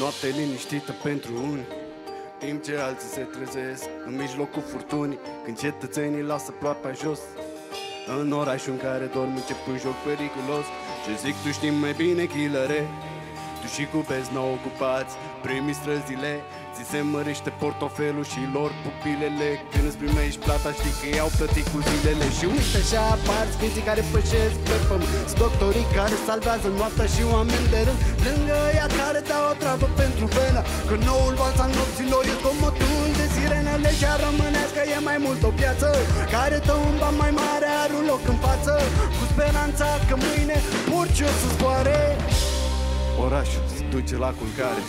Noapte liniștită pentru unii, timp ce alții se trezesc în mijlocul furtunii, când cetățenii lasă ploapa jos. În orașul în care dorm încep un joc periculos. Ce zic tu știi mai bine, killere. Tu și cu bezni ocupați primii străzile. Ți se mărește portofelul și lor pupilele. Când îți primești plata știi că i-au plătit cu zilele. Și uite așa apar sfinții care pășesc pe pământ, doctorii care salvează noaptea și oameni de rând, lângă ea care dau o travă pentru venă. Că noul vals al nopților e comotul de sirene. Legea românească e mai mult o piață care dă un ban mai mare, are un loc în față, cu speranța că mâine orice o să zboare. Orașul se duce la culcare.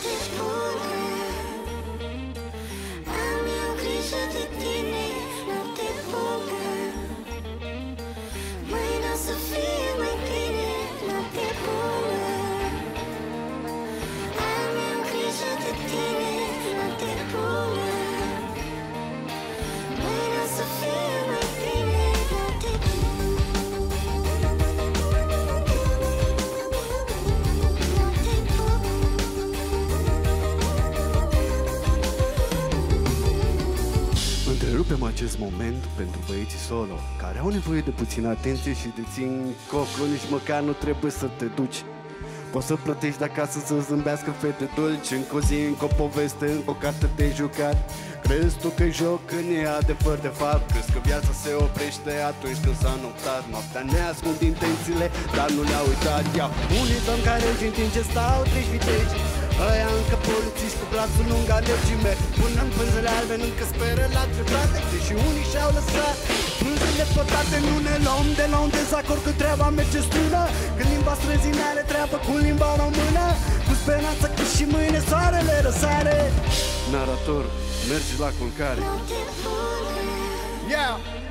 Întrerupem acest moment pentru băieții solo care au nevoie de puțină atenție și de țin cocul. Nici măcar nu trebuie să te duci. Poți să plătești de acasă să zâmbească fete dulci. Încă o zi, încă o poveste, încă o carte de jucat. Crezi tu că-i joc când e adevăr de fapt? Crezi că viața se oprește atunci când s-a noptat? Noaptea ne ascund intențiile, dar nu le-a uitat. Ia unii dăm care în timp ce stau treci viteci, ăia încă polițiști cu brațul lung alergi merg până în pânzele albe, încă speră la dreptate. Deși unii și-au lăsat pânzele pătate, nu ne luăm de la un dezacord că treaba merge strună. Când limba străzii are treabă cu limba română, cu speranța că și mâine soarele răsare. Narator, mergi la culcare. Yeah!